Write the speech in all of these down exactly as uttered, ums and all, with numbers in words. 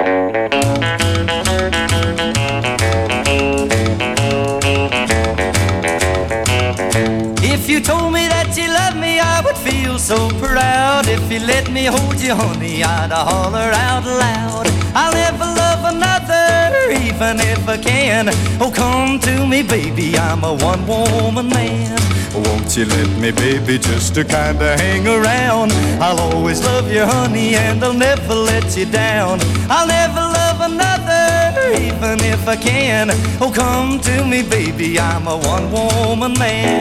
If you told me that you loved me, I would feel so proud. If you let me hold you, honey, I'd holler out loud. I'll never love another, even if I can. Oh, come to me, baby, I'm a one-woman man. Won't you let me, baby, just to kinda hang around? I'll always love you, honey, and I'll never let you down. I'll never love another, even if I can. Oh, come to me, baby, I'm a one-woman man.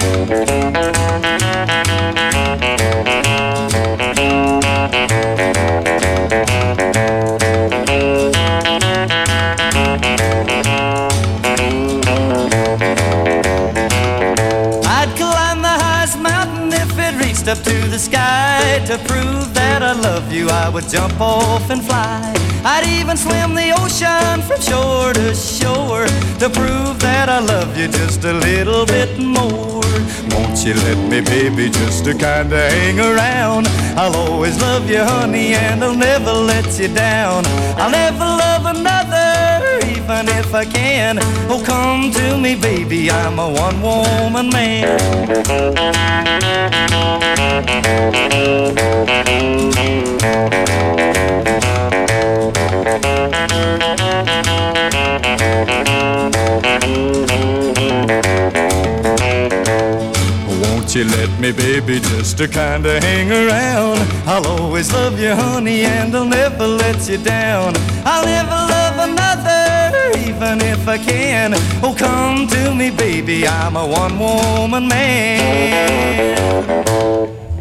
Up to the sky to prove that I love you, I would jump off and fly. I'd even swim the ocean from shore to shore to prove that I love you just a little bit more. Won't you let me, baby, just to kinda hang around? I'll always love you, honey, and I'll never let you down. I'll never love another, even if I can. Oh, come to me, baby, I'm a one-woman man. Won't you let me, baby, just to kinda hang around? I'll always love you, honey, and I'll never let you down. I'll never love another, even if I can. Oh, come to me, baby, I'm a one-woman man.